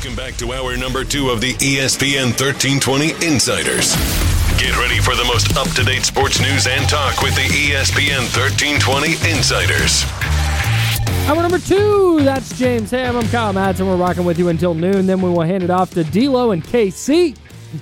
Welcome back to hour number 2 of the ESPN 1320 Insiders. Get ready for the most up-to-date sports news and talk with the ESPN 1320 Insiders. Hour number 2, that's James Ham. I'm Kyle Madsen. We're rocking with you until noon. Then we will hand it off to D'Lo and KC.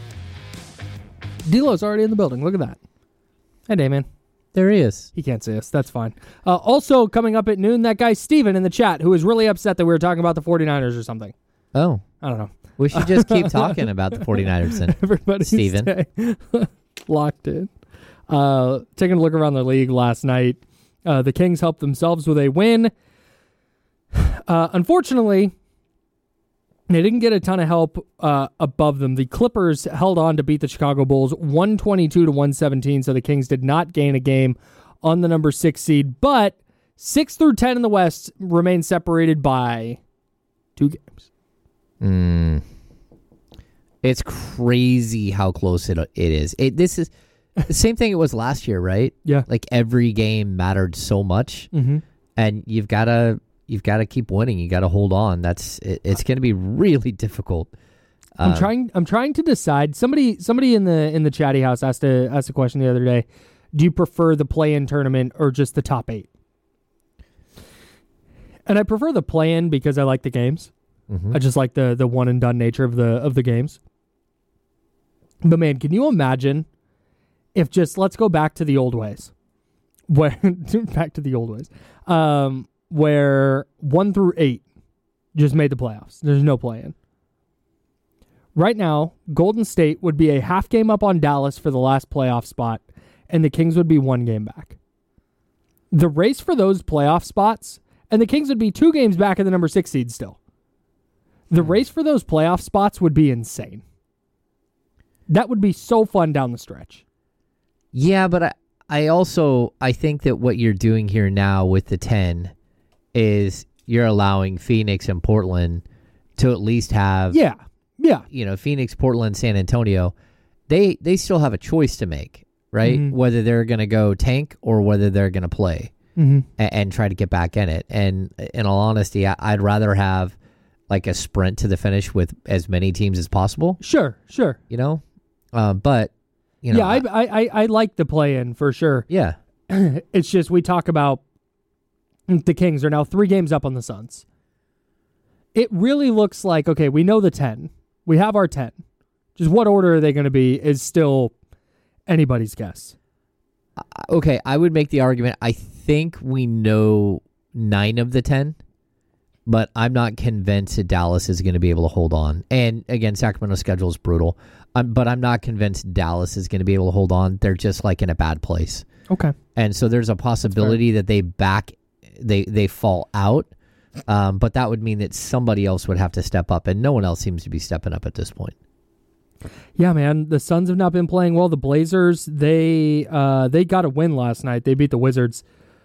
D'Lo's already in the building. Look at that. Hey, Damon. There he is. He can't see us. That's fine. Also, coming up at noon, that guy Steven in the chat, who was really upset that we were talking about the 49ers or something. Oh. I don't know. We should just keep talking about the 49ers then. Everybody Steven. Locked in. Taking a look around the league last night. The Kings helped themselves with a win. Unfortunately, they didn't get a ton of help above them. The Clippers held on to beat the Chicago Bulls 122-117, so the Kings did not gain a game on the number 6 seed, but 6 through 10 in the West remain separated by 2 games. It's crazy how close it is. This is the same thing it was last year, right? Yeah. Like every game mattered so much, and you've got to keep winning. You got to hold on. It's going to be really difficult. I'm trying to decide. Somebody in the chatty house asked a question the other day. Do you prefer the play-in tournament or just the top 8? And I prefer the play-in because I like the games. I just like the one and done nature of the games. But man, can you imagine if let's go back to the old ways. Where 1 through 8 just made the playoffs. There's no play-in. Right now, Golden State would be a half game up on Dallas for the last playoff spot, and the Kings would be 1 game back. The race for those playoff spots, and the Kings would be 2 games back at the number 6 seed still. The race for those playoff spots would be insane. That would be so fun down the stretch. Yeah, but I think that what you're doing here now with the 10 is you're allowing Phoenix and Portland to at least have Phoenix, Portland, San Antonio, they still have a choice to make, right? Whether they're going to go tank or whether they're going to play and try to get back in it. And in all honesty, I'd rather have like a sprint to the finish with as many teams as possible. Sure. But I like the play-in for sure. Yeah. It's just we talk about the Kings are now 3 games up on the Suns. It really looks like, okay, we know the 10. We have our 10. Just what order are they going to be is still anybody's guess. Okay, I would make the argument, I think we know 9 of the 10, but I'm not convinced that Dallas is going to be able to hold on. And again, Sacramento's schedule is brutal, but I'm not convinced Dallas is going to be able to hold on. They're just like in a bad place. Okay. And so there's a possibility that they fall out, but that would mean that somebody else would have to step up, and no one else seems to be stepping up at this point. Yeah, man, the Suns have not been playing well. The Blazers, they got a win last night. They beat the Wizards.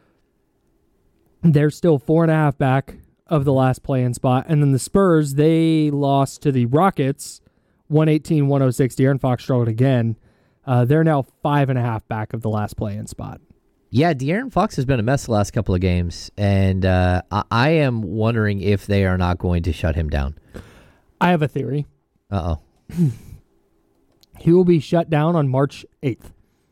They're still 4.5 back of the last play-in spot. And then the Spurs, they lost to the Rockets, 118-106. De'Aaron Fox struggled again. They're now 5.5 back of the last play-in spot. Yeah, De'Aaron Fox has been a mess the last couple of games, and I am wondering if they are not going to shut him down. I have a theory. Uh-oh. He will be shut down on March 8th.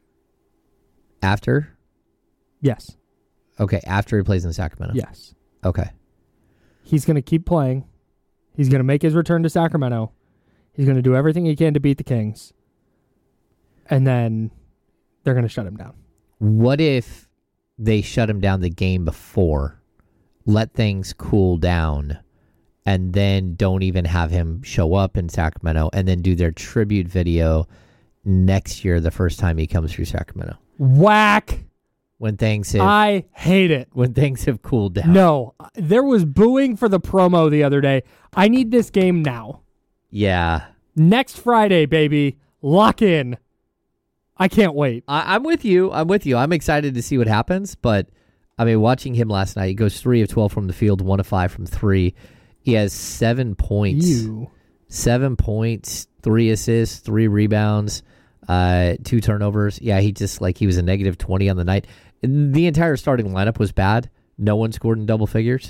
After? Yes. Okay, after he plays in Sacramento. Yes. Okay. He's going to keep playing. He's going to make his return to Sacramento. He's going to do everything he can to beat the Kings. And then they're going to shut him down. What if they shut him down the game before, let things cool down, and then don't even have him show up in Sacramento, and then do their tribute video next year the first time he comes through Sacramento? Whack! I hate it. When things have cooled down. No, there was booing for the promo the other day. I need this game now. Yeah. Next Friday, baby. Lock in. I can't wait. I'm with you. I'm excited to see what happens, but I mean, watching him last night, he goes 3 of 12 from the field, 1 of 5 from 3. He has 7 points. 7 points, 3 assists, 3 rebounds, 2 turnovers. Yeah, he was a negative 20 on the night. The entire starting lineup was bad. No one scored in double figures.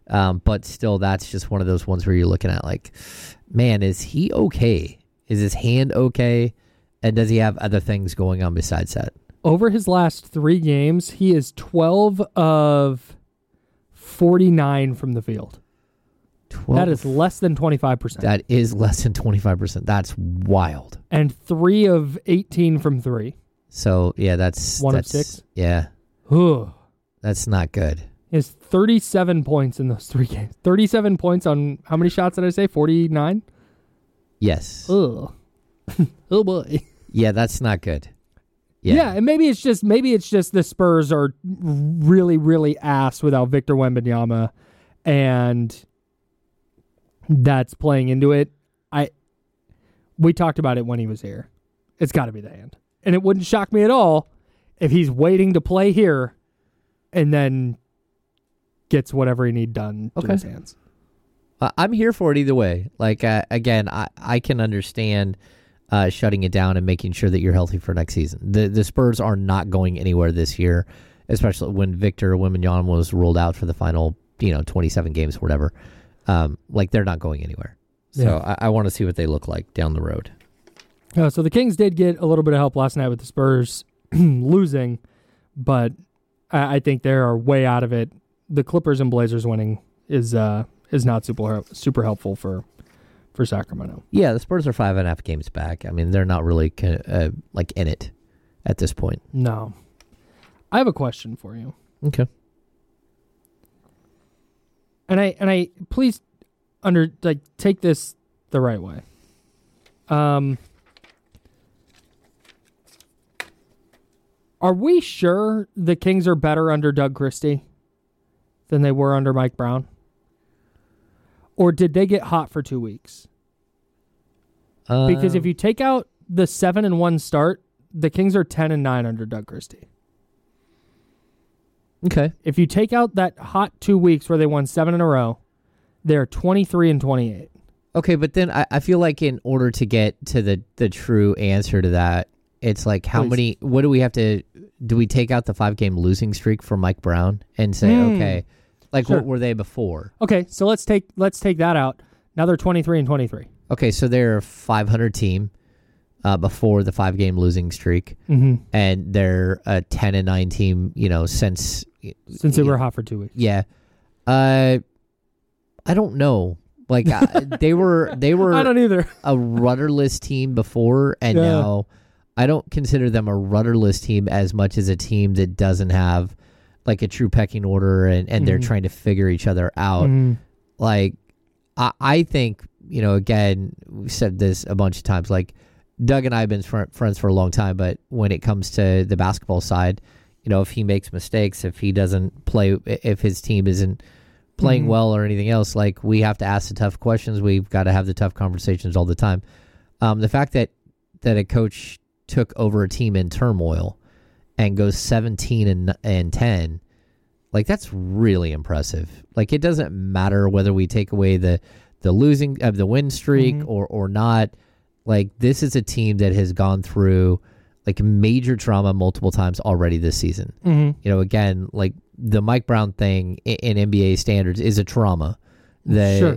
But still, that's just one of those ones where you're looking at like, man, is he okay? Is his hand okay? And does he have other things going on besides that? Over his last 3 games, he is 12 of 49 from the field. 12? That is less than 25%. That is less than 25%. That's wild. And 3 of 18 from 3. So, yeah, that's... 1 of 6? Yeah. Ugh. That's not good. He has 37 points in those 3 games. 37 points on, how many shots did I say? 49? Yes. Ugh. Oh, boy. Yeah, that's not good. Yeah, and maybe it's just the Spurs are really, really ass without Victor Wembanyama, and that's playing into it. We talked about it when he was here. It's got to be the hand, and it wouldn't shock me at all if he's waiting to play here, and then gets whatever he need done to his hands. I'm here for it either way. Like again, I can understand. Shutting it down and making sure that you're healthy for next season. The Spurs are not going anywhere this year, especially when Victor Wembanyama was ruled out for the final, 27 games or whatever. Like they're not going anywhere. So yeah. I want to see what they look like down the road. So the Kings did get a little bit of help last night with the Spurs losing, but I think they are way out of it. The Clippers and Blazers winning is not super helpful for Sacramento. Yeah, the Spurs are 5.5 games back. I mean, they're not really like in it at this point. No. I have a question for you. Okay. And I please take this the right way. Are we sure the Kings are better under Doug Christie than they were under Mike Brown? Or did they get hot for 2 weeks? Because if you take out the 7-1 start, the Kings are 10-9 under Doug Christie. Okay. If you take out that hot 2 weeks where they won 7 in a row, they're 23-28. Okay, but then I feel like in order to get to the true answer to that, it's like what do we have to, do we take out the 5-game losing streak for Mike Brown and say, okay, like sure. What were they before? Okay, so let's take that out. Now they're 23-23. Okay, so they're a 500 team before the 5-game losing streak, and they're a 10-9 team. Since they were hot for 2 weeks. Yeah, I don't know. Like they were. I don't either. A rudderless team before, and now I don't consider them a rudderless team as much as a team that doesn't have like a true pecking order, and they're trying to figure each other out. Like I think. Again, we've said this a bunch of times, like Doug and I have been friends for a long time, but when it comes to the basketball side, if he makes mistakes, if he doesn't play, if his team isn't playing well or anything else, like we have to ask the tough questions. We've got to have the tough conversations all the time. The fact that a coach took over a team in turmoil and goes 17-10, like that's really impressive. Like it doesn't matter whether we take away the losing of the win streak or not. Like this is a team that has gone through like major trauma multiple times already this season. Again, like the Mike Brown thing in NBA standards is a trauma. De'Aaron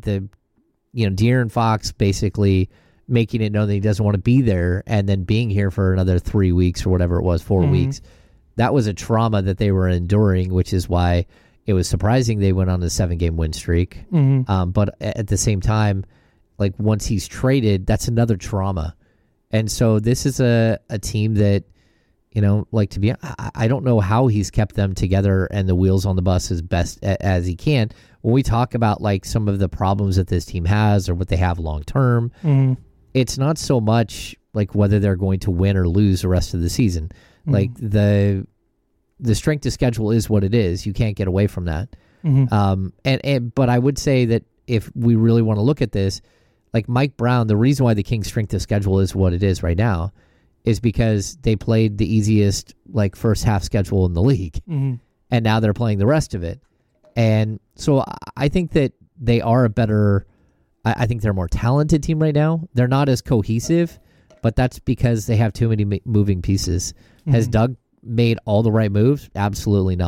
Fox basically making it known that he doesn't want to be there and then being here for another 3 weeks or whatever it was, 4 weeks. That was a trauma that they were enduring, which is why it was surprising they went on a 7-game win streak. But at the same time, like once he's traded, that's another trauma. And so this is a team that, I don't know how he's kept them together and the wheels on the bus as best as he can. When we talk about like some of the problems that this team has or what they have long term, it's not so much like whether they're going to win or lose the rest of the season. Like the strength of schedule is what it is. You can't get away from that. But I would say that if we really want to look at this, like Mike Brown, the reason why the Kings' strength of schedule is what it is right now is because they played the easiest like first half schedule in the league, and now they're playing the rest of it. And so I think that they are a better. I think they're a more talented team right now. They're not as cohesive, but that's because they have too many moving pieces. Has Doug made all the right moves? Absolutely not.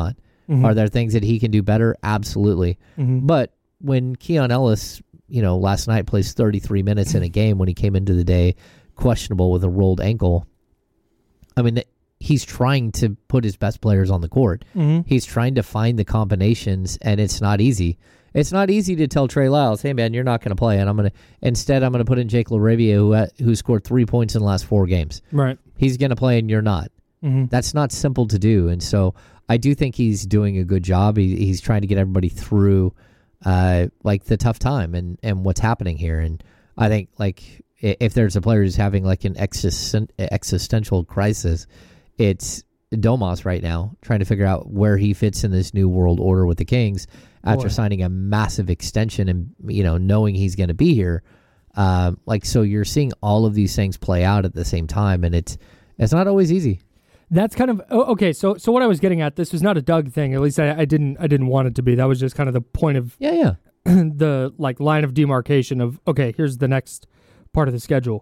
Are there things that he can do better? Absolutely. But when Keon Ellis, last night plays 33 minutes in a game when he came into the day questionable with a rolled ankle, I mean, he's trying to put his best players on the court. He's trying to find the combinations, and it's not easy. It's not easy to tell Trey Lyles, hey, man, you're not going to play, and I'm going to put in Jake LaRavia, who scored 3 points in the last 4 games. Right. He's going to play, and you're not. That's not simple to do, and so I do think he's doing a good job. He's trying to get everybody through the tough time and what's happening here. And I think if there's a player who's having an existential crisis, it's Domas right now, trying to figure out where he fits in this new world order with the Kings after signing a massive extension and knowing he's going to be here. So you're seeing all of these things play out at the same time, and it's not always easy. That's kind of okay. So what I was getting at, this was not a Doug thing. At least I didn't want it to be. That was just kind of the point of the line of demarcation of okay. Here's the next part of the schedule.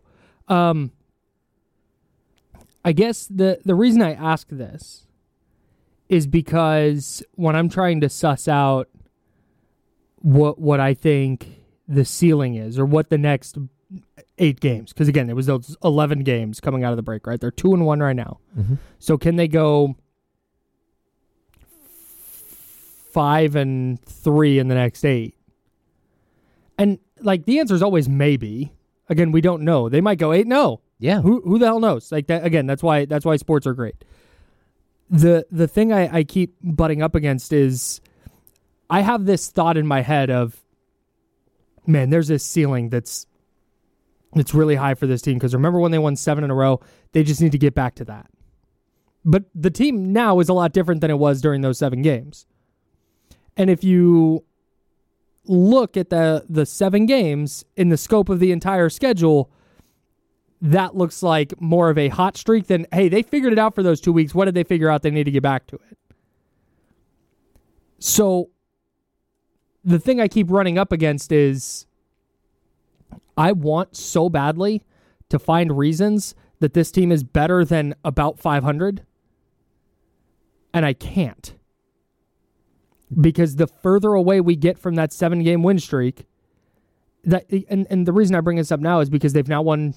I guess the reason I ask this is because when I'm trying to suss out what I think the ceiling is or what the next 8 games, because again, it was those 11 games coming out of the break, right? They're 2-1 right now. So can they go 5-3 in the next 8? And the answer is always maybe. Again, we don't know. They might go 8-0. Yeah. Who the hell knows? That again, that's why sports are great. The thing I keep butting up against is I have this thought in my head of, man, there's this ceiling that's really high for this team, because remember when they won 7 in a row? They just need to get back to that. But the team now is a lot different than it was during those 7 games. And if you look at the 7 games in the scope of the entire schedule, that looks like more of a hot streak than, hey, they figured it out for those 2 weeks. What did they figure out? They need to get back to it. So the thing I keep running up against is I want so badly to find reasons that this team is better than about 500, and I can't. Because the further away we get from that 7-game win streak, and the reason I bring this up now is because they've now won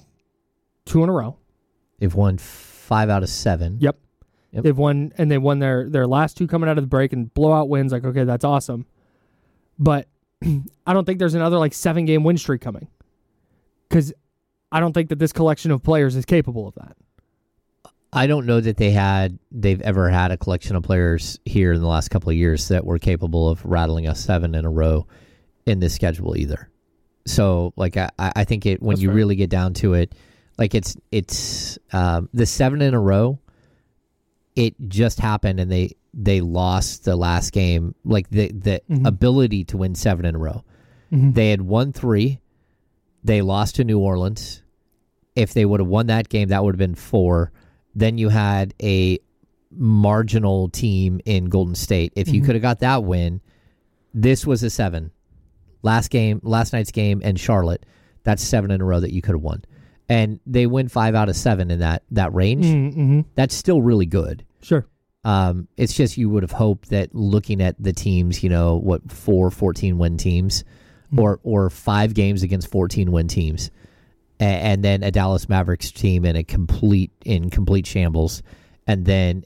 2 in a row. They've won 5 out of 7. Yep. They've won, and they won their last 2 coming out of the break and blowout wins. Okay, that's awesome. But I don't think there's another 7-game win streak coming, because I don't think that this collection of players is capable of that. I don't know that they've ever had a collection of players here in the last couple of years that were capable of rattling us 7 in a row in this schedule either. So I think when That's you fair. Really get down to it, it's the 7 in a row. It just happened, and they lost the last game. The ability to win 7 in a row. They had won 3. They lost to New Orleans. If they would have won that game, that would have been 4. Then you had a marginal team in Golden State. If you could have got that win, this was a 7. Last night's game, and Charlotte, that's 7 in a row that you could have won. And they win 5 out of 7 in that range. That's still really good. Sure. It's just you would have hoped that looking at the teams, 4 14-win teams, or 5 games against 14-win teams, and then a Dallas Mavericks team in complete shambles, and then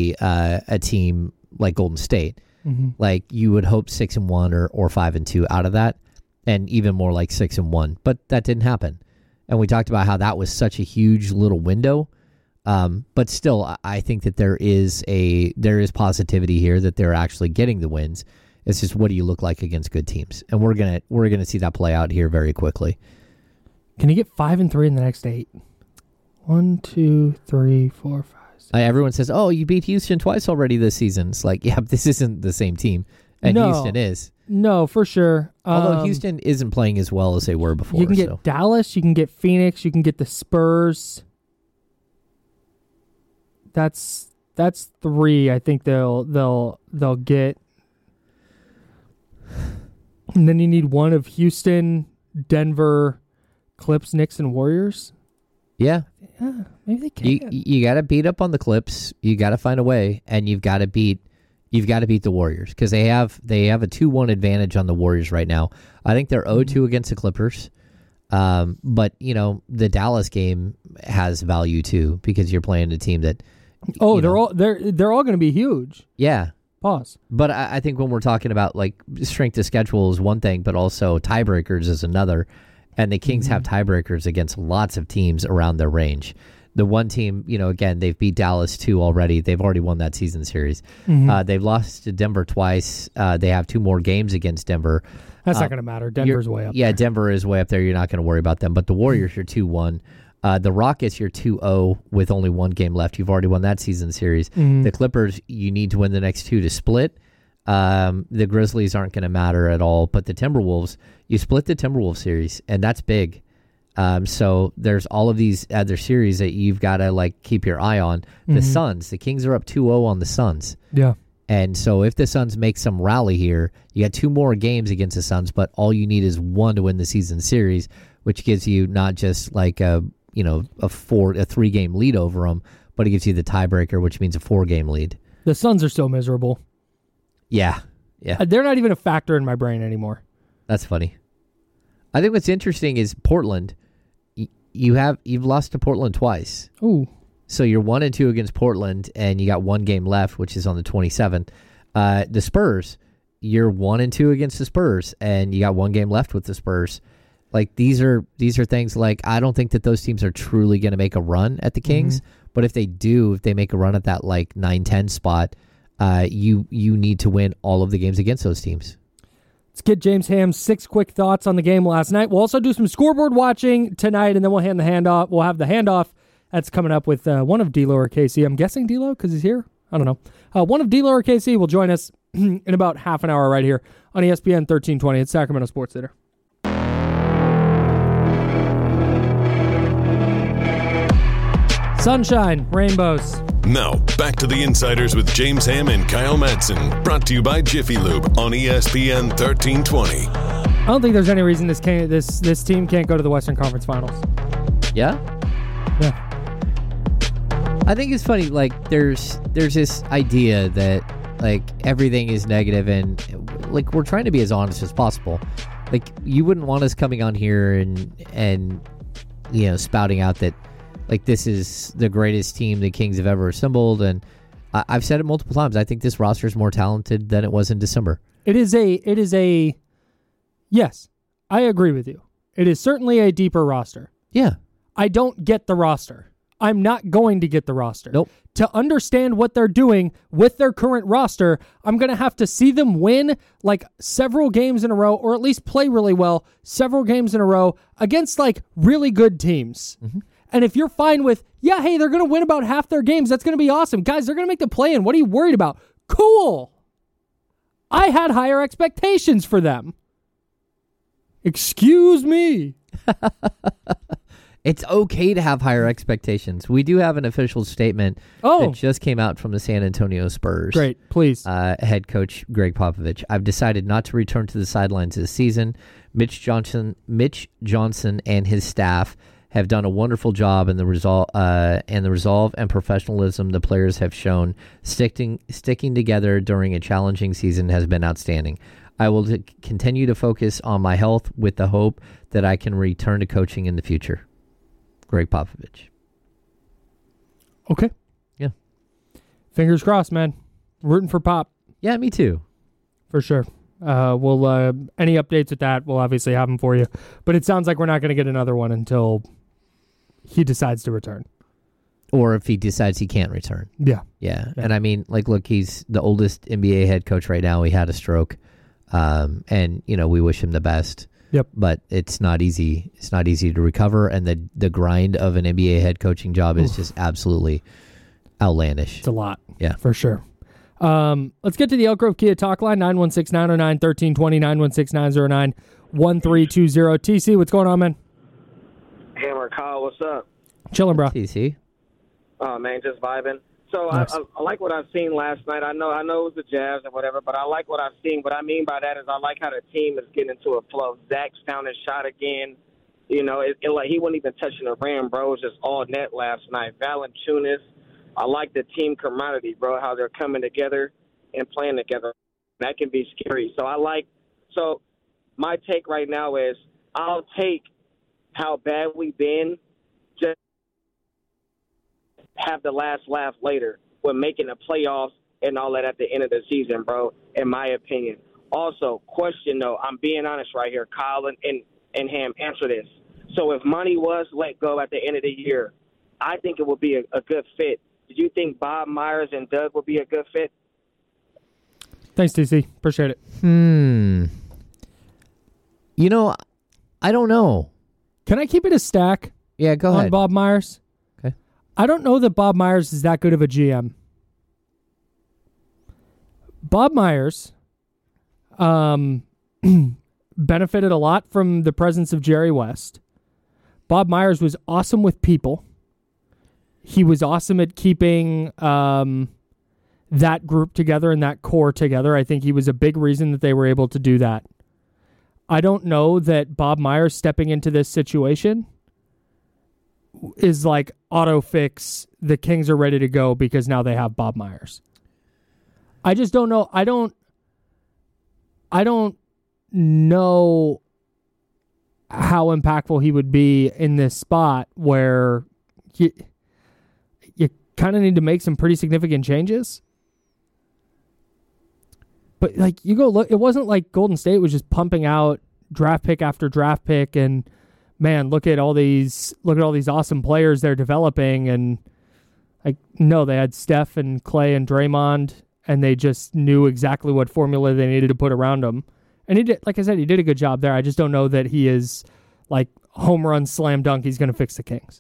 a team like Golden State, you would hope 6-1 or 5-2 out of that, and even more like 6-1. But that didn't happen, and we talked about how that was such a huge little window. But still, I think that there is positivity here that they're actually getting the wins. It's just, what do you look like against good teams? And we're gonna see that play out here very quickly. Can you get 5-3 in the next 8? 1, 2, 3, 4, 5. 6. Everyone says, "Oh, you beat Houston twice already this season." It's this isn't the same team, and Houston is. No, for sure. Although Houston isn't playing as well as they were before. You can get Dallas, you can get Phoenix, you can get the Spurs. That's 3. I think they'll get, and then you need one of Houston, Denver, Clips, Knicks, and Warriors. Yeah, maybe they can. You got to beat up on the Clips. You got to find a way, and you've got to beat You've got to beat the Warriors because they have a 2-1 advantage on the Warriors right now. I think they're 0-2 against the Clippers. But, the Dallas game has value too because you're playing a team that they're all going to be huge. Yeah. Pause. But I think when we're talking about like strength of schedule is one thing, but also tiebreakers is another. And the Kings have tiebreakers against lots of teams around their range. The one team, again, they've beat Dallas 2 already. They've already won that season series. They've lost to Denver twice. They have 2 more games against Denver. That's not going to matter. Denver's way up there. Yeah, Denver is way up there. You're not going to worry about them. But the Warriors, you're 2-1. The Rockets, you're 2-0 with only 1 game left. You've already won that season series. The Clippers, you need to win the next 2 to split. The Grizzlies aren't going to matter at all. But the Timberwolves, you split the Timberwolves series, and that's big. So there's all of these other series that you've got to keep your eye on. The Suns, the Kings are up 2-0 on the Suns. Yeah. And so if the Suns make some rally here, you got 2 more games against the Suns, but all you need is 1 to win the season series, which gives you not just a 3-game lead over them, but it gives you the tiebreaker, which means a 4-game lead. The Suns are so miserable. Yeah. They're not even a factor in my brain anymore. That's funny. I think what's interesting is Portland. You've lost to Portland twice. Ooh. So you're 1-2 against Portland, and you got 1 game left, which is on the 27th. The Spurs, you're 1-2 against the Spurs, and you got 1 game left with the Spurs. These are things I don't think that those teams are truly going to make a run at the Kings. But if they do, if they make a run at that 9-10 spot, you need to win all of the games against those teams. Let's get James Ham's 6 quick thoughts on the game last night. We'll also do some scoreboard watching tonight, and then we'll have the handoff. That's coming up with one of D-Lo or KC. I'm guessing D-Lo because he's here. I don't know. One of D-Lo or KC will join us in about half an hour right here on ESPN 1320 at Sacramento Sports Center. Sunshine, rainbows. Now, back to the Insiders with James Ham and Kyle Madsen. Brought to you by Jiffy Lube on ESPN 1320. I don't think there's any reason this team can't go to the Western Conference Finals. Yeah? Yeah. I think it's funny, there's this idea that, everything is negative and, we're trying to be as honest as possible. You wouldn't want us coming on here and spouting out that, this is the greatest team the Kings have ever assembled, and I've said it multiple times. I think this roster is more talented than it was in December. Yes, I agree with you. It is certainly a deeper roster. Yeah. I don't get the roster. I'm not going to get the roster. Nope. To understand what they're doing with their current roster, I'm going to have to see them win several games in a row, or at least play really well several games in a row against really good teams. Mm-hmm. And if you're fine with, hey, they're going to win about half their games, that's going to be awesome. Guys, they're going to make the play-in. What are you worried about? Cool. I had higher expectations for them. Excuse me. It's okay to have higher expectations. We do have an official statement that just came out from the San Antonio Spurs. Great, please. Head coach Greg Popovich. I've decided not to return to the sidelines this season. Mitch Johnson and his staff have done a wonderful job in the resolve and professionalism the players have shown. Sticking together during a challenging season has been outstanding. I will continue to focus on my health with the hope that I can return to coaching in the future. Greg Popovich. Okay. Yeah. Fingers crossed, man. Rooting for Pop. Yeah, me too. For sure. We'll any updates with that, we'll obviously have them for you. But it sounds like we're not going to get another one until he decides to return. Or if he decides he can't return. Yeah. And I mean, look, he's the oldest NBA head coach right now. He had a stroke. And, we wish him the best. Yep. But it's not easy. It's not easy to recover. And the grind of an NBA head coaching job is just absolutely outlandish. It's a lot. Yeah. For sure. Let's get to the Elk Grove Kia talk line, 916-909-1320, 916-909-1320. TC, what's going on, man? Hammer, Kyle, what's up? Chilling, bro. TC. Oh, man, just vibing. So nice. I like what I've seen last night. I know it was the Jazz and whatever, but I like what I've seen. What I mean by that is I like how the team is getting into a flow. Zach's found his shot again. He wasn't even touching the rim, bro. It was just all net last night. Valanciunas, I like the team camaraderie, bro, how they're coming together. and playing together. That can be scary. So my take right now is I'll take how bad we've been, just have the last laugh later when making the playoffs and all that at the end of the season, bro, in my opinion. Also, question, though, I'm being honest right here. Kyle and Ham, answer this. So if Monty was let go at the end of the year, I think it would be a good fit. Do you think Bob Myers and Doug would be a good fit? Thanks, TC. Appreciate it. You know, I don't know. Can I keep it a stack? Yeah, go on ahead. Bob Myers? Okay. I don't know that Bob Myers is that good of a GM. Bob Myers benefited a lot from the presence of Jerry West. Bob Myers was awesome with people. He was awesome at keeping that group together and that core together. I think he was a big reason that they were able to do that. I don't know that Bob Myers stepping into this situation is like auto fix. The Kings are ready to go because now they have Bob Myers. I just don't know. I don't know how impactful he would be in this spot where you kind of need to make some pretty significant changes. But like you go look, it wasn't like Golden State was just pumping out draft pick after draft pick and man, look at all these awesome players they're developing, and like no, they had Steph and Clay and Draymond, and they just knew exactly what formula they needed to put around them. And he did, like I said, he did a good job there. I just don't know that he is like home run slam dunk. He's going to fix the Kings.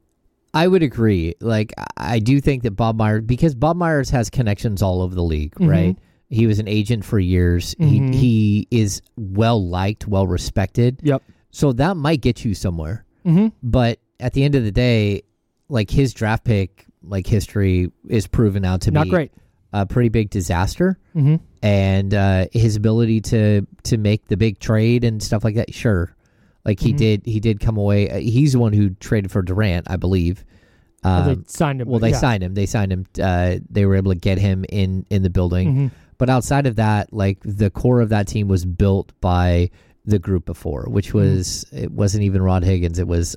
I would agree. Like I do think that Bob Myers, because Bob Myers has connections all over the league, right? He was an agent for years. He is well liked, well respected. Yep. So that might get you somewhere. But at the end of the day, like his draft pick, like history is proven out to not be great. A pretty big disaster. And his ability to make the big trade and stuff like that, sure. Like he did come away. He's the one who traded for Durant, I believe. They signed him. Well, they signed him. They signed him. They were able to get him in the building. But outside of that, like the core of that team was built by the group before, which was it wasn't even Rod Higgins. It was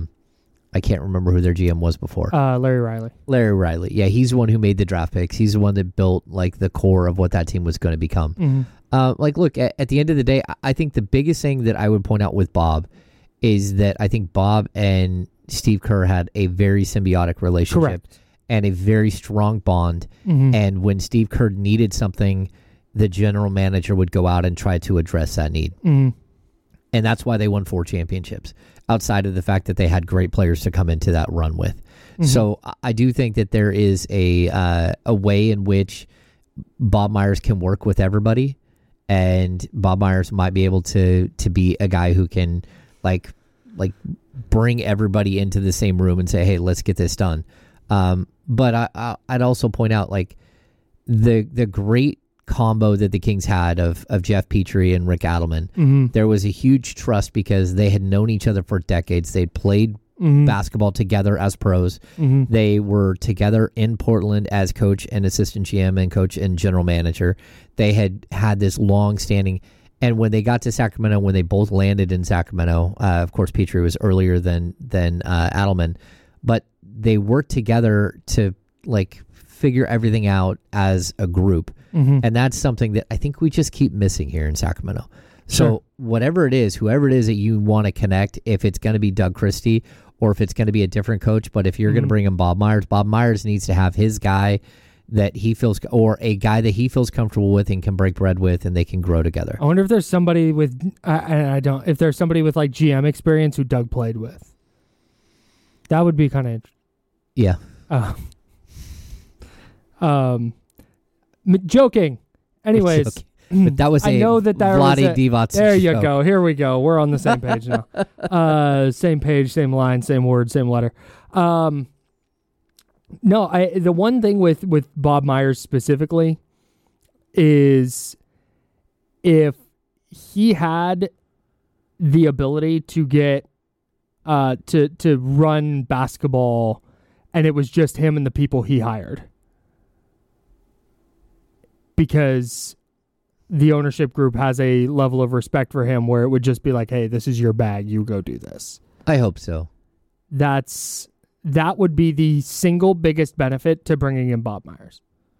I can't remember who their GM was before. Larry Riley. Larry Riley. Yeah, he's the one who made the draft picks. He's the one that built like the core of what that team was going to become. Like, look, at the end of the day, I think the biggest thing that I would point out with Bob is that I think Bob and Steve Kerr had a very symbiotic relationship. Correct. And a very strong bond. And when Steve Kerr needed something, the general manager would go out and try to address that need. And that's why they won 4 championships, outside of the fact that they had great players to come into that run with. So I do think that there is a way in which Bob Myers can work with everybody, and Bob Myers might be able to be a guy who can like bring everybody into the same room and say, hey, let's get this done. But I'd also point out like the great combo that the Kings had of Jeff Petrie and Rick Adelman. There was a huge trust because they had known each other for decades. They'd played basketball together as pros. They were together in Portland as coach and assistant GM and coach and general manager. They had this long standing. And when they got to Sacramento, when they both landed in Sacramento, of course, Petrie was earlier than Adelman, but they worked together to like figure everything out as a group. And that's something that I think we just keep missing here in Sacramento. So whatever it is, whoever it is that you want to connect, if it's going to be Doug Christie or if it's going to be a different coach, but if you're going to bring in Bob Myers needs to have his guy that he feels, or a guy that he feels comfortable with and can break bread with, and they can grow together. I wonder if there's somebody with, if there's somebody with like GM experience who Doug played with. That would be kind of Yeah. Joking. Anyways, but that was I know that Vlade Divac. There you go. Here we go. We're on the same page now. Same page, same line, same word, same letter. No, the one thing with Bob Myers specifically is if he had the ability to get to run basketball and it was just him and the people he hired, because the ownership group has a level of respect for him where it would just be like, hey, this is your bag. You go do this. I hope so. That would be the single biggest benefit to bringing in Bob Myers.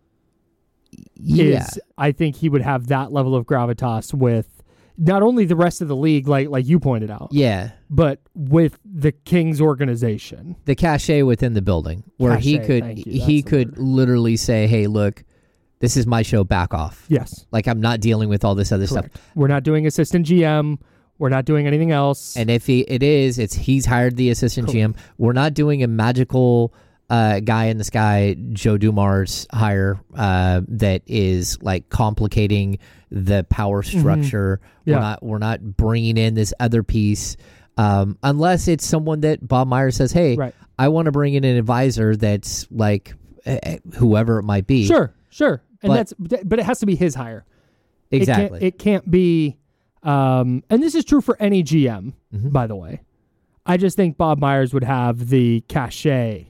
Yeah. I think he would have that level of gravitas with not only the rest of the league, like you pointed out. Yeah. But with the Kings organization. The cachet within the building where he could literally say, hey, look, this is my show, back off. Yes. Like, I'm not dealing with all this other Correct. stuff. We're not doing assistant GM. We're not doing anything else. And if he's hired the assistant GM. We're not doing a magical guy in the sky, Joe Dumars hire that is like complicating the power structure. Mm-hmm. Yeah. We're not bringing in this other piece unless it's someone that Bob Myers says, hey, right. I want to bring in an advisor that's like whoever it might be. Sure. And but it has to be his hire. Exactly. It can't be, and this is true for any GM, by the way. I just think Bob Myers would have the cachet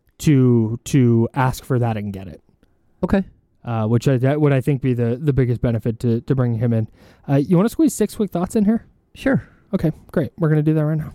to ask for that and get it. Okay. Which would I think be the biggest benefit to bringing him in. You want to squeeze 6 quick thoughts in here? Sure. Okay, great. We're going to do that right now.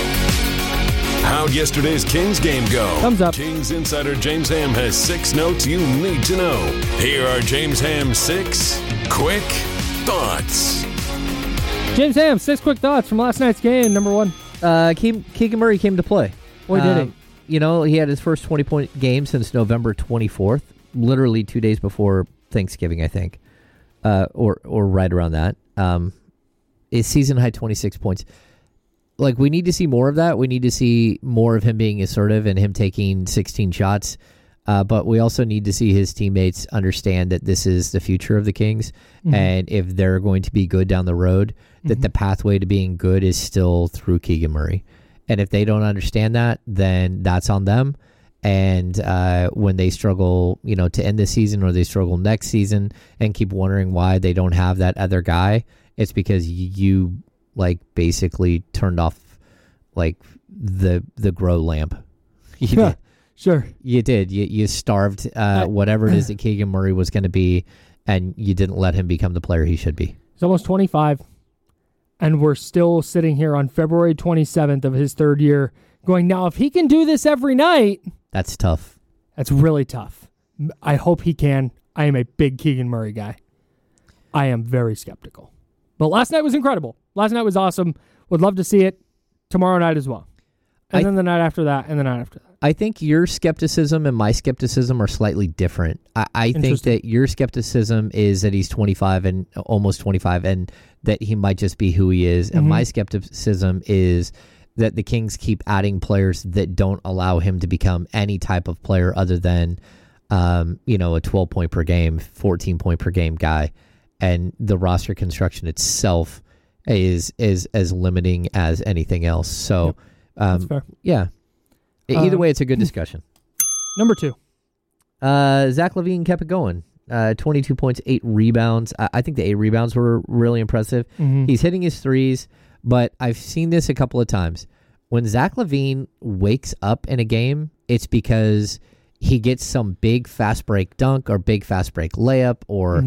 How'd yesterday's Kings game go? Thumbs up. Kings insider James Ham has 6 notes you need to know. Here are James Ham's 6 quick thoughts. James Ham, 6 quick thoughts from last night's game. Number 1. Keegan Murray came to play. Boy, did he. You know, he had his first 20-point game since November 24th, literally 2 days before Thanksgiving, I think, or right around that. His season high 26 points. Like, we need to see more of that. We need to see more of him being assertive and him taking 16 shots. But we also need to see his teammates understand that this is the future of the Kings. Mm-hmm. And if they're going to be good down the road, that the pathway to being good is still through Keegan Murray. And if they don't understand that, then that's on them. And when they struggle, to end the season or they struggle next season and keep wondering why they don't have that other guy, it's because you basically turned off the grow lamp. Yeah, sure. You did. You starved whatever it is that Keegan Murray was going to be, and you didn't let him become the player he should be. He's almost 25, and we're still sitting here on February 27th of his 3rd year going, now if he can do this every night... That's tough. That's really tough. I hope he can. I am a big Keegan Murray guy. I am very skeptical. But last night was incredible. Last night was awesome. Would love to see it tomorrow night as well. And then the night after that, and the night after that. I think your skepticism and my skepticism are slightly different. I think that your skepticism is that he's 25 and almost 25 and that he might just be who he is. And my skepticism is that the Kings keep adding players that don't allow him to become any type of player other than, a 12-point per game, 14-point per game guy. And the roster construction itself is as limiting as anything else. So, that's fair. Yeah. Either way, it's a good discussion. Number 2. Zach LaVine kept it going. 22 points, 8 rebounds. I think the 8 rebounds were really impressive. Mm-hmm. He's hitting his threes, but I've seen this a couple of times. When Zach LaVine wakes up in a game, it's because he gets some big fast break dunk or big fast break layup or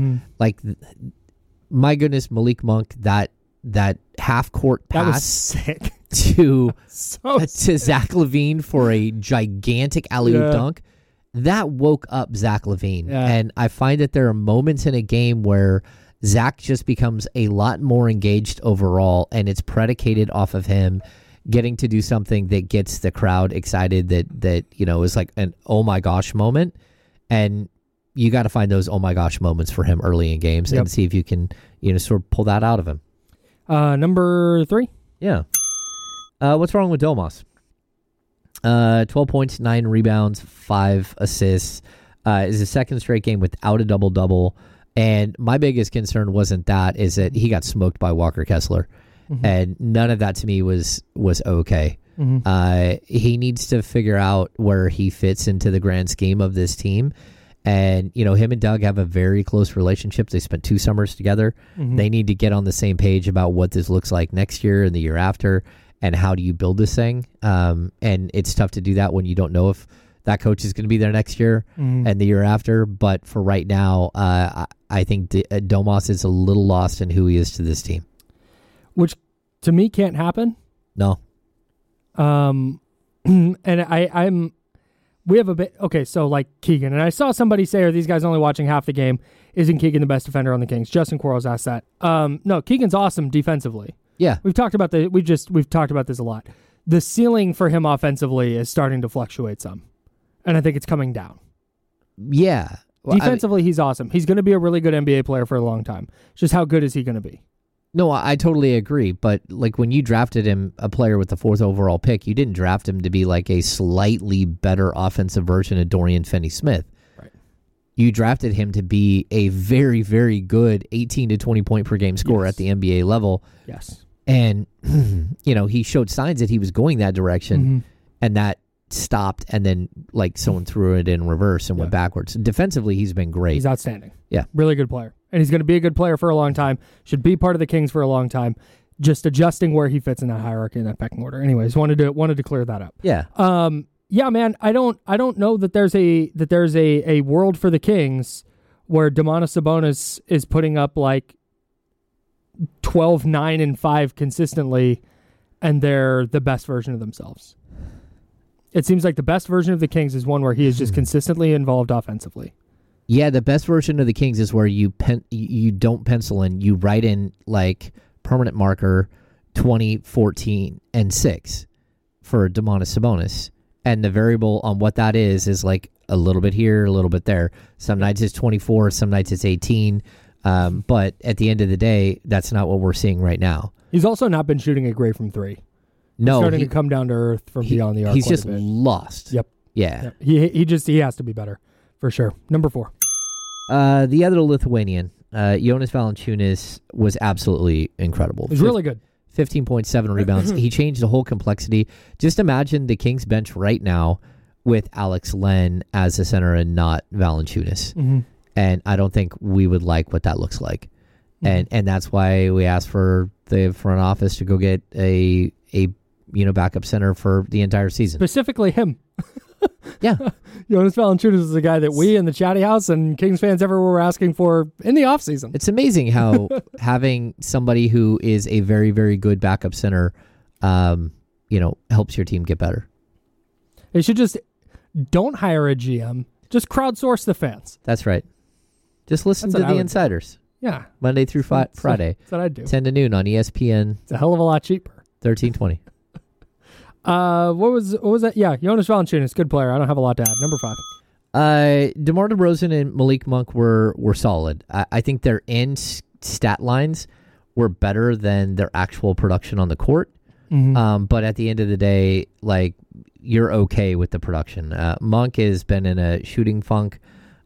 my goodness, Malik Monk, that half court pass that was sick. to Zach LaVine for a gigantic alley-oop dunk. That woke up Zach LaVine. Yeah. And I find that there are moments in a game where Zach just becomes a lot more engaged overall, and it's predicated off of him getting to do something that gets the crowd excited that is like an oh my gosh moment. And you got to find those oh my gosh moments for him early in games and see if you can sort of pull that out of him. Number 3. Yeah. What's wrong with Domas? 12 points, 9 rebounds, 5 assists. Is a second straight game without a double-double. And my biggest concern wasn't that, is that he got smoked by Walker Kessler. Mm-hmm. And none of that to me was okay. Mm-hmm. He needs to figure out where he fits into the grand scheme of this team. And, him and Doug have a very close relationship. They spent 2 summers together. Mm-hmm. They need to get on the same page about what this looks like next year and the year after, and how do you build this thing. And it's tough to do that when you don't know if that coach is going to be there next year and the year after. But for right now, I think Domas is a little lost in who he is to this team. Which, to me, can't happen. No. And we have a bit, okay, so like Keegan, and I saw somebody say, are these guys only watching half the game? Isn't Keegan the best defender on the Kings? Justin Quarles asked that. No, Keegan's awesome defensively. Yeah. We've talked about we've talked about this a lot. The ceiling for him offensively is starting to fluctuate some, and I think it's coming down. Yeah. Well, defensively, he's awesome. He's going to be a really good NBA player for a long time. It's just how good is he going to be? No, I totally agree. But like when you drafted him, a player with the 4th overall pick, you didn't draft him to be like a slightly better offensive version of Dorian Finney-Smith. Right. You drafted him to be a very, very good 18 to 20 point per game scorer at the NBA level. Yes. And, he showed signs that he was going that direction, and that stopped, and then like someone threw it in reverse and went backwards. Defensively, he's been great. He's outstanding. Yeah. Really good player. And he's going to be a good player for a long time. Should be part of the Kings for a long time. Just adjusting where he fits in that hierarchy, in that pecking order. Anyways, wanted to clear that up. Yeah. Yeah, man. I don't know that there's a world for the Kings where Domantas Sabonis is putting up like 12, 9, and 5 consistently, and they're the best version of themselves. It seems like the best version of the Kings is one where he is just consistently involved offensively. Yeah, the best version of the Kings is where you don't pencil in, you write in like permanent marker 2014 and 6 for Domantas Sabonis, and the variable on what that is like a little bit here, a little bit there. Some nights it's 24, some nights it's 18, but at the end of the day, that's not what we're seeing right now. He's also not been shooting it great from 3. No, he's starting to come down to earth from beyond the arc. He's just lost. Yep. Yeah. He has to be better for sure. Number 4. The other Lithuanian, Jonas Valanciunas, was absolutely incredible. He's really good. 15.7 rebounds. He changed the whole complexity. Just imagine the Kings bench right now with Alex Len as the center and not Valanciunas. Mm-hmm. And I don't think we would like what that looks like. Mm-hmm. And that's why we asked for the front office to go get a backup center for the entire season. Specifically him. Yeah. Jonas Valanciunas is the guy that we in the Chatty House and Kings fans everywhere were asking for in the offseason. It's amazing how having somebody who is a very, very good backup center, helps your team get better. They should just don't hire a GM. Just crowdsource the fans. That's right. Just listen to the insiders. Yeah. Monday through Friday. That's what I'd do. 10 to noon on ESPN. It's a hell of a lot cheaper. 1320. What was that? Yeah, Jonas Valanciunas, good player. I don't have a lot to add. Number 5. DeMar DeRozan and Malik Monk were solid. I think their end stat lines were better than their actual production on the court. Mm-hmm. But at the end of the day, like, you're okay with the production. Monk has been in a shooting funk.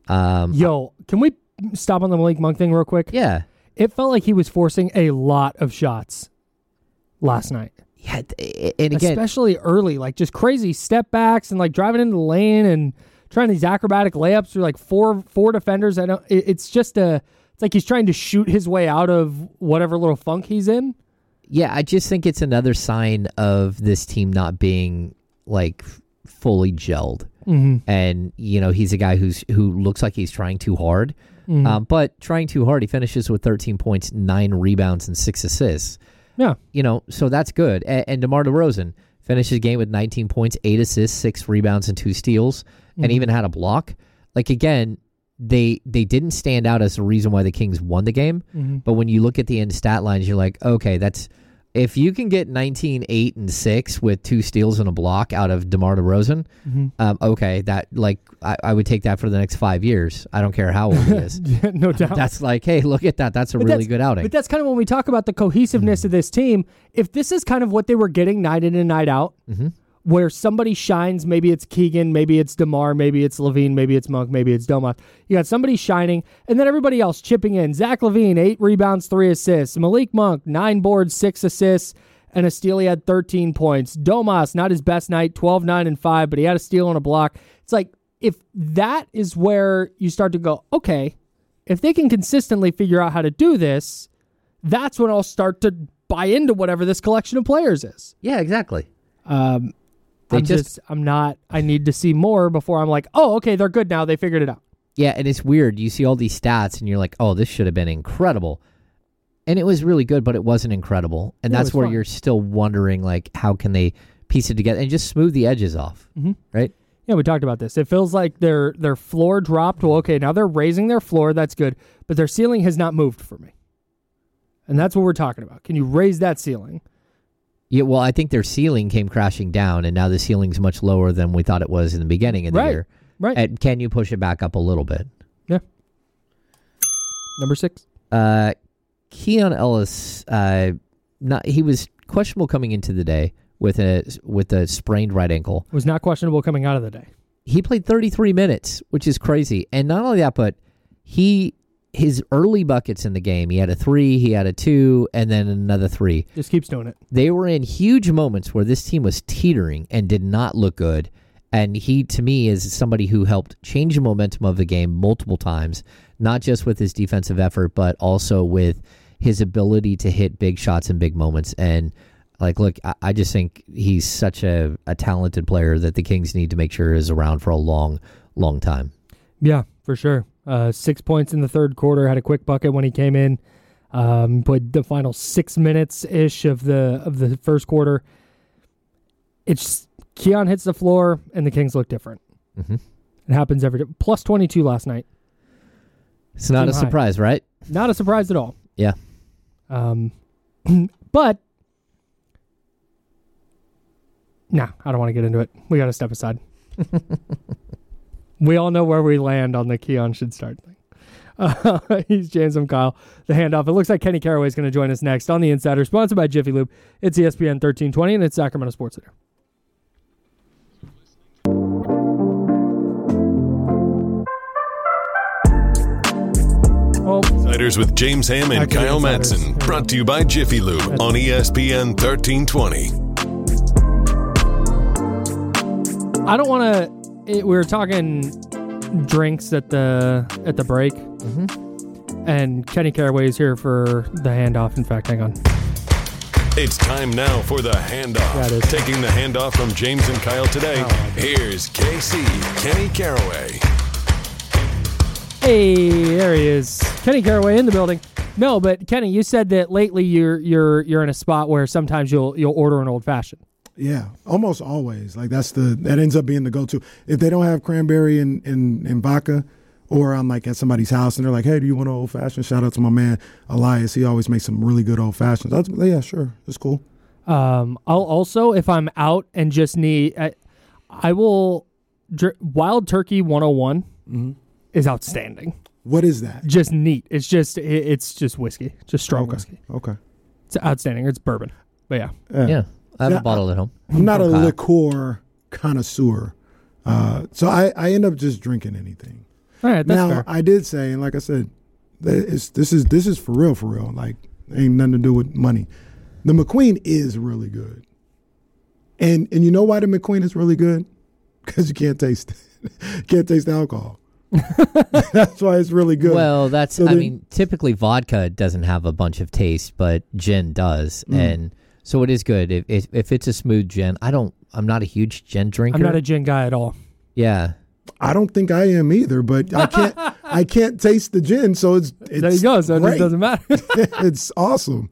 Can we stop on the Malik Monk thing real quick? Yeah. It felt like he was forcing a lot of shots last night. Yeah, and again, especially early, like just crazy step backs and like driving into the lane and trying these acrobatic layups through like four defenders. It's like he's trying to shoot his way out of whatever little funk he's in. Yeah, I just think it's another sign of this team not being like fully gelled. Mm-hmm. And he's a guy who looks like he's trying too hard. Mm-hmm. But trying too hard, he finishes with 13 points, 9 rebounds, and 6 assists. Yeah. So that's good. And DeMar DeRozan finished his game with 19 points, 8 assists, 6 rebounds, and 2 steals, and even had a block. Like, again, they didn't stand out as the reason why the Kings won the game. Mm-hmm. But when you look at the end stat lines, you're like, okay, if you can get 19, 8, and 6 with 2 steals and a block out of DeMar DeRozan, okay, that I would take that for the next 5 years. I don't care how old he is. Yeah, no doubt. That's like, hey, look at that. That's a really good outing. But that's kind of when we talk about the cohesiveness of this team. If this is kind of what they were getting night in and night out, where somebody shines, maybe it's Keegan, maybe it's DeMar, maybe it's Levine, maybe it's Monk, maybe it's Domas. You got somebody shining, and then everybody else chipping in. Zach LaVine, 8 rebounds, 3 assists. Malik Monk, 9 boards, 6 assists, and a steal. He had 13 points. Domas, not his best night, 12, 9, and 5, but he had a steal and a block. It's like, if that is where you start to go, okay, if they can consistently figure out how to do this, that's when I'll start to buy into whatever this collection of players is. Yeah, exactly. I need to see more before I'm like, oh, okay, they're good now. They figured it out. Yeah, and it's weird. You see all these stats, and you're like, oh, this should have been incredible. And it was really good, but it wasn't incredible. And that's where you're still wondering, like, how can they piece it together and just smooth the edges off, right? Yeah, we talked about this. It feels like their floor dropped. Well, okay, now they're raising their floor. That's good. But their ceiling has not moved for me. And that's what we're talking about. Can you raise that ceiling? Yeah, well, I think their ceiling came crashing down, and now the ceiling's much lower than we thought it was in the beginning of the year. Right. And can you push it back up a little bit? Yeah. Number 6. Keon Ellis, he was questionable coming into the day with a sprained right ankle. Was not questionable coming out of the day. He played 33 minutes, which is crazy. And not only that, but his early buckets in the game, he had a 3, he had a 2, and then another 3. Just keeps doing it. They were in huge moments where this team was teetering and did not look good. And he, to me, is somebody who helped change the momentum of the game multiple times, not just with his defensive effort, but also with his ability to hit big shots in big moments. And, like, look, I just think he's such a talented player that the Kings need to make sure is around for a long, long time. Yeah, for sure. 6 points in the third quarter, had a quick bucket when he came in. Played the final 6 minutes-ish of the first quarter. It's Keon hits the floor, and the Kings look different. Mm-hmm. It happens every day. Plus 22 last night. It's not a surprise, right? Not a surprise at all. Yeah. But, I don't want to get into it. We got to step aside. We all know where we land on the Keon should start thing. He's James. I'm Kyle. The handoff. It looks like Kenny Caraway is going to join us next on The Insider, sponsored by Jiffy Lube. It's ESPN 1320, and it's Sacramento Sports Center. Insiders with James Ham and Kyle Madsen. Brought to you by Jiffy Lube on ESPN 1320. I don't want to... We were talking drinks at the break, and Kenny Caraway is here for the handoff. In fact, hang on. It's time now for the handoff. Taking the handoff from James and Kyle today, here's KC, Kenny Caraway. Hey, there he is. Kenny Caraway in the building. No, but Kenny, you said that lately you're in a spot where sometimes you'll order an old fashioned. Yeah, almost always. Like that ends up being the go-to. If they don't have cranberry and vodka, or I'm like at somebody's house and they're like, "Hey, do you want an old fashioned?" Shout out to my man Elias. He always makes some really good old fashions. Yeah, sure, it's cool. I'll also, if I'm out and just need, I will. Wild Turkey 101 is outstanding. What is that? Just neat. It's just whiskey, just strong whiskey. Okay, it's outstanding. It's bourbon, but yeah. I have a bottle at home. I'm not a liqueur connoisseur, so I end up just drinking anything. All right, that's fair. I did say, and like I said, this is for real. Like, ain't nothing to do with money. The McQueen is really good, and you know why the McQueen is really good? Because you can't taste the alcohol. That's why it's really good. Well, typically vodka doesn't have a bunch of taste, but gin does, and so it is good. If it's a smooth gin, I'm not a huge gin drinker. I'm not a gin guy at all. Yeah. I don't think I am either, but I can't taste the gin, so it's there you go. So it just doesn't matter. It's awesome.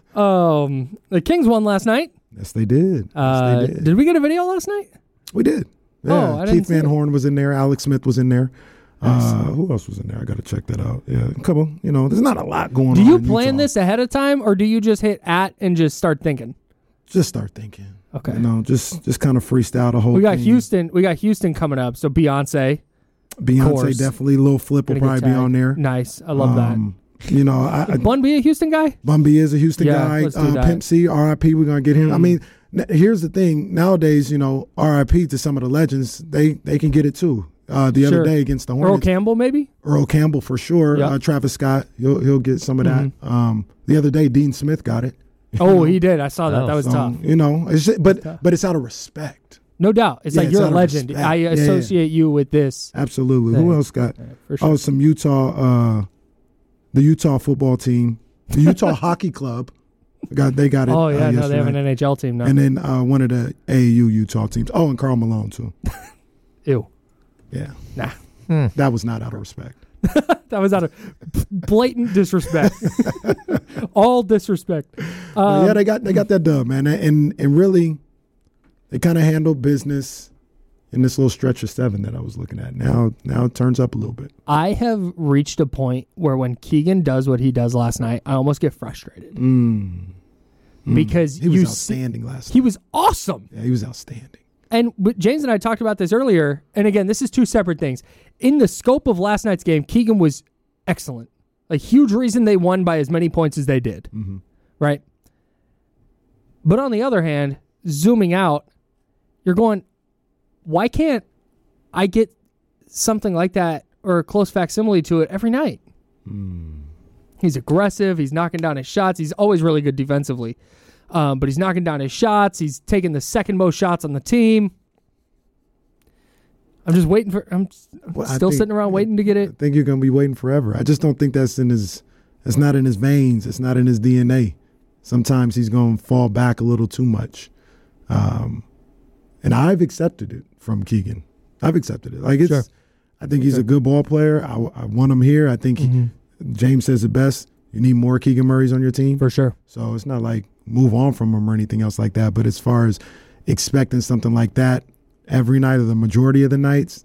The Kings won last night. Yes, they did. Did we get a video last night? We did. Yeah. Keith Van Horn was in there. Alex Smith was in there. Who else was in there? I got to check that out. Yeah, a couple. There's not a lot going on. Do you plan this ahead of time, or do you just hit at and just start thinking? Just start thinking. Okay. Just kind of freestyle the whole thing. Houston. We got Houston coming up. So Beyonce definitely. Lil Flip will probably be on there. Nice. I love that. Bun B a Houston guy? Bun B is a Houston guy. Let's do that. Pimp C, R.I.P. We're gonna get him. I mean, here's the thing. Nowadays, R.I.P. to some of the legends. They can get it too. The other day against the Hornets. Earl Campbell, maybe? Earl Campbell for sure. Yep. Travis Scott, he'll get some of that. The other day, Dean Smith got it. Oh, he did. I saw that. That was tough. But it's out of respect. No doubt. It's like you're a legend. I associate you with this. Absolutely. thing. Who else got? For sure. Some Utah, the Utah football team, the Utah Hockey Club. They got it. Oh, yeah. No, they have an NHL team now. And then one of the AAU Utah teams. Oh, and Karl Malone, too. Ew. Yeah. Nah. That was not out of respect. That was out of blatant disrespect. All disrespect. Yeah, they got that dub, man, and really, they kind of handled business in this little stretch of 7 that I was looking at. Now it turns up a little bit. I have reached a point where when Keegan does what he does last night, I almost get frustrated. Because he was outstanding last night. He was awesome. Yeah, he was outstanding. And James and I talked about this earlier, and again, this is 2 separate things. In the scope of last night's game, Keegan was excellent. A huge reason they won by as many points as they did. Right? But on the other hand, zooming out, you're going, why can't I get something like that or a close facsimile to it every night? He's aggressive. He's knocking down his shots. He's always really good defensively. But he's knocking down his shots. He's taking the second most shots on the team. I'm just waiting for. I'm still sitting around waiting to get it. I think you're going to be waiting forever. I just don't think that's in his. It's not in his veins. It's not in his DNA. Sometimes he's going to fall back a little too much, and I've accepted it from Keegan. I've accepted it. Like it's. Sure. I think he's a good ball player. I want him here. I think James says it best. You need more Keegan Murrays on your team. For sure. So it's not like move on from him or anything else like that. But as far as expecting something like that every night or the majority of the nights,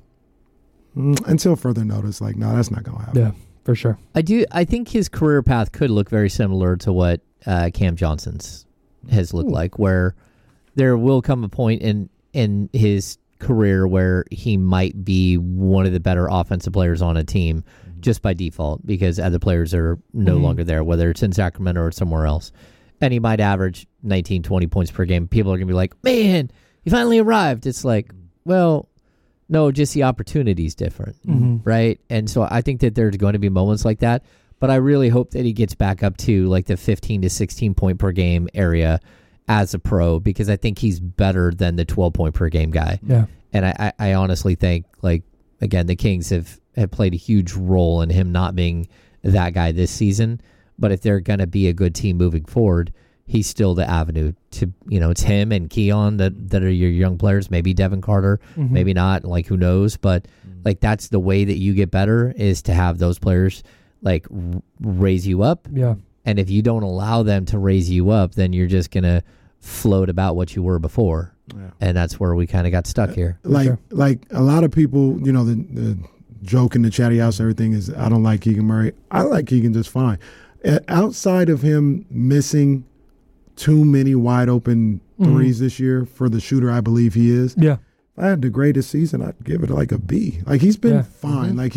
until further notice, like, no, that's not going to happen. Yeah, for sure. I think his career path could look very similar to what Cam Johnson's has looked like, where there will come a point in his career where he might be one of the better offensive players on a team just by default because other players are no longer there, whether it's in Sacramento or somewhere else. And he might average 19, 20 points per game. People are going to be like, man, he finally arrived. It's like, well, no, just the opportunity's different, right? And so I think that there's going to be moments like that, but I really hope that he gets back up to like the 15 to 16 point per game area as a pro, because I think he's better than the 12 point per game guy. Yeah. And I honestly think, like, again, the Kings have played a huge role in him not being that guy this season. But if they're going to be a good team moving forward, he's still the avenue to, it's him and Keon that are your young players, maybe Devin Carter, maybe not, like, who knows. But, like, that's the way that you get better, is to have those players, like, raise you up. Yeah. And if you don't allow them to raise you up, then you're just going to float about what you were before. Yeah. And that's where we kind of got stuck here. Like a lot of people, the joke in the chatty house and everything is, I don't like Keegan Murray. I like Keegan just fine. Outside of him missing too many wide open threes this year for the shooter I believe he is. Yeah. If I had the greatest season, I'd give it like a B. Like, he's been fine. Like,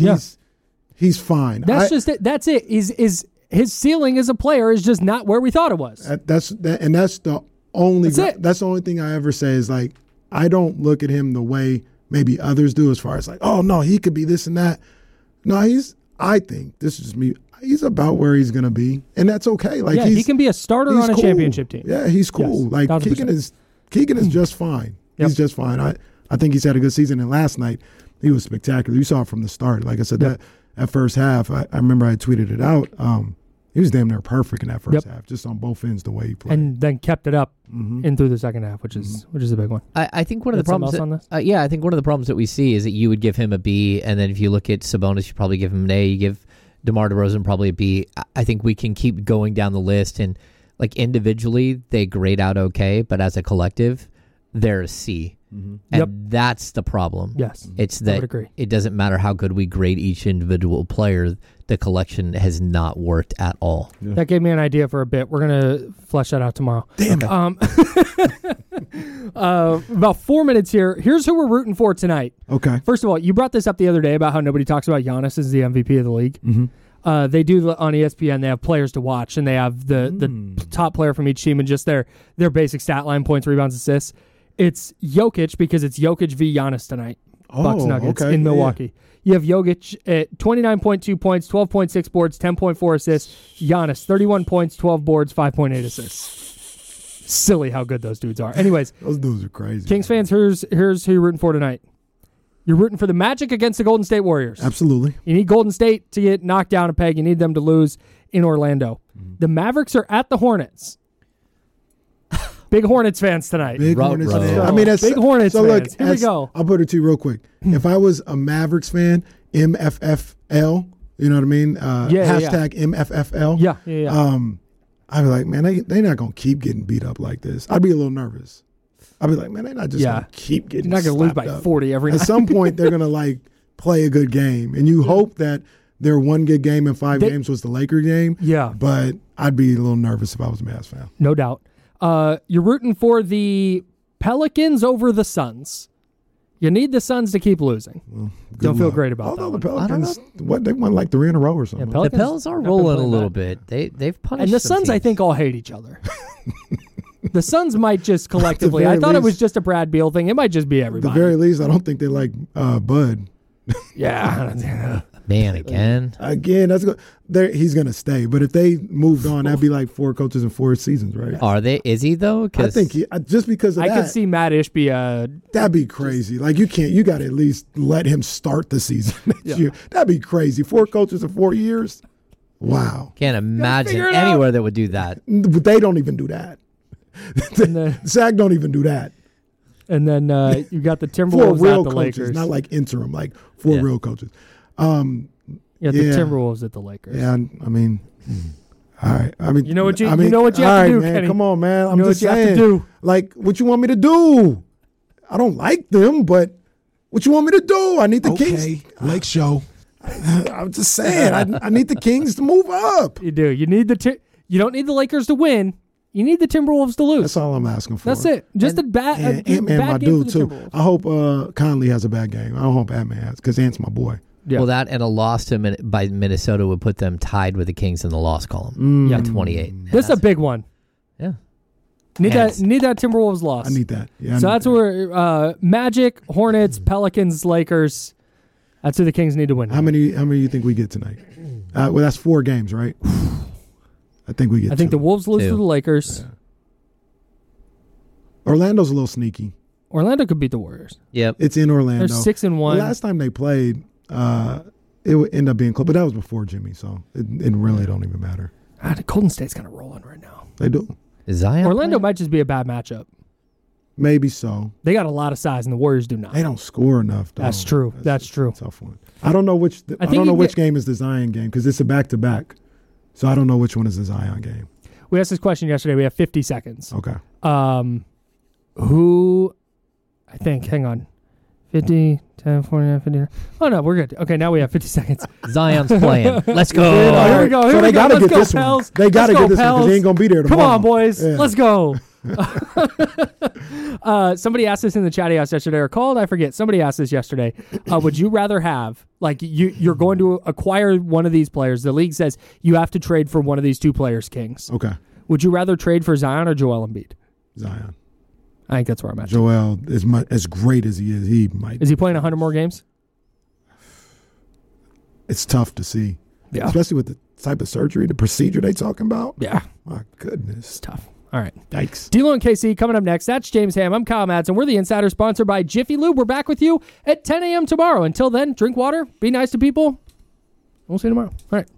he's fine. That's just it. That's it. Is his ceiling as a player is just not where we thought it was. That's the only thing I ever say is, like, I don't look at him the way maybe others do as far as, like, oh no, he could be this and that. No, I think this is just me. He's about where he's going to be, and that's okay. Like, he can be a starter on a championship team. Yeah, he's cool. Yes, like 100%. Keegan is just fine. Yep. He's just fine. I think he's had a good season, and last night he was spectacular. You saw it from the start. Like I said, that first half, I remember I tweeted it out. He was damn near perfect in that first half, just on both ends the way he played, and then kept it up in through the second half, which is a big one. I think one of the problems I think one of the problems that we see is that you would give him a B, and then if you look at Sabonis, you probably give him an A. You give DeMar DeRozan probably a B. I think we can keep going down the list, and, like, individually they grade out okay, but as a collective they're a C. And that's the problem. Yes, it's that it doesn't matter how good we grade each individual player, the collection has not worked at all. Yeah. That gave me an idea for a bit. We're gonna flesh that out tomorrow. Damn it. About 4 minutes here. Here's who we're rooting for tonight. Okay. First of all, you brought this up the other day about how nobody talks about Giannis as the MVP of the league. They do on ESPN. They have players to watch, and they have the top player from each team and just their basic stat line: points, rebounds, assists. It's Jokic because it's Jokic v. Giannis tonight. Bucks Nuggets in Milwaukee. You have Jokic at 29.2 points, 12.6 boards, 10.4 assists. Giannis, 31 points, 12 boards, 5.8 assists. Silly how good those dudes are. Anyways, those dudes are crazy. Kings fans, here's who you're rooting for tonight. You're rooting for the Magic against the Golden State Warriors. Absolutely. You need Golden State to get knocked down a peg. You need them to lose in Orlando. The Mavericks are at the Hornets. Big Hornets fans tonight. Big Row, Hornets row. fan. I mean, that's Big Hornets so look, fans. Here we go. I'll put it to you real quick. If I was a Mavericks fan, MFFL, you know what I mean? Hashtag MFFL. Yeah. I'd be like, man, they not going to keep getting beat up like this. I'd be a little nervous. I'd be like, man, they're not just going to keep getting You're not going to lose by slapped up. 40 every night. At some point, they're going to, like, play a good game. And you hope that their one good game in 5 games was the Laker game. Yeah. But I'd be a little nervous if I was a Mavs fan. No doubt. You're rooting for the Pelicans over the Suns. You need the Suns to keep losing. Don't feel great about that. Although the one. Pelicans, they won like 3 in a row or something. Yeah, The Pels are have been rolling a playing little bad. bit. They've punished And the some Suns, I teams. think, all hate each other. The Suns might just collectively. very I thought it was least- just a Brad Beal thing. It might just be At the everybody. very least, I don't think they like Bud. Yeah. Man, again. Again, that's good. He's going to stay. But if they moved on, that'd be like 4 coaches in 4 seasons, right? Are they? Is he though? I 'Cause think just because of I that, could see Matt Ishbia. that'd be crazy. Like you got to at least let him start the season next year. That'd be crazy. 4 coaches in 4 years. Wow. Can't imagine figure it out. anywhere that would do that. They don't even do that. Zach don't even do that. And then you got the 4 Timberwolves real at the coaches, Lakers. not like interim, like 4 Yeah. real coaches. The yeah. Timberwolves at the Lakers. Yeah, I mean, all right. I mean, You know what you I mean, know what you all have to right, do, man, Kenny. Come on, man. I'm know just what you have saying. to do. Like, what you want me to do? I don't like them, but what you want me to do? I need the Kings. Lake Show. I'm just saying. I need the Kings to move up. You do. You need you don't need the Lakers to win. You need the Timberwolves to lose. That's all I'm asking for. That's it. Just a bad, And a Ant-Man, my bad game dude, for the too. Timberwolves. I hope Conley has a bad game. I don't hope Ant-Man has, because Ant's my boy. Yeah. Well, that and a loss to by Minnesota would put them tied with the Kings in the loss column at 28. This is a big one. Yeah. Need Yes. that Timberwolves loss. I need that. Yeah, I So need that's that. where Magic, Hornets, Pelicans, Lakers. That's who the Kings need to win. How many you think we get tonight? Well, that's 4 games, right? I think we get I think 2. the Wolves lose 2. to the Lakers. Orlando's a little sneaky. Orlando could beat the Warriors. Yep. It's in Orlando. They're 6-1. The last time they played, it would end up being close, but that was before Jimmy, so it really don't even matter. The Golden State's kind of rolling right now. They do. Is Zion Orlando playing? might just be a bad matchup. Maybe so. They got a lot of size, and the Warriors do not. They don't score enough, though. That's true. That's true. a tough one. I don't know which. I think don't know you which get- game is the Zion game because it's a back-to-back. So I don't know which one is the Zion game. We asked this question yesterday. We have 50 seconds. Okay. Who, I think, hang on. 50, 10, 49, 59. Oh, no, we're good. Okay, now we have 50 seconds. Zion's playing. Let's go. Oh, here we go. Here So we they go. gotta Let's get go, this one. Pels. They gotta Let's get this one because Pels. they ain't gonna be there Come tomorrow. on, boys. Yeah. Let's go. Somebody asked this in the chatty house yesterday, or called, I forget. Somebody asked this yesterday. Would you rather have, like, you're going to acquire one of these players. The league says you have to trade for one of these 2 players, Kings. Okay. Would you rather trade for Zion or Joel Embiid? Zion. I think that's where I'm at. Joel, as great as he is, he might. Is he playing 100 more games? It's tough to see. Yeah. Especially with the type of surgery, the procedure they talking about. Yeah. My goodness. Tough. All right. Yikes. D'Lo and KC coming up next. That's James Ham. I'm Kyle Madsen. We're the Insider, sponsored by Jiffy Lube. We're back with you at 10 a.m. tomorrow. Until then, drink water, be nice to people. We'll see you tomorrow. All right.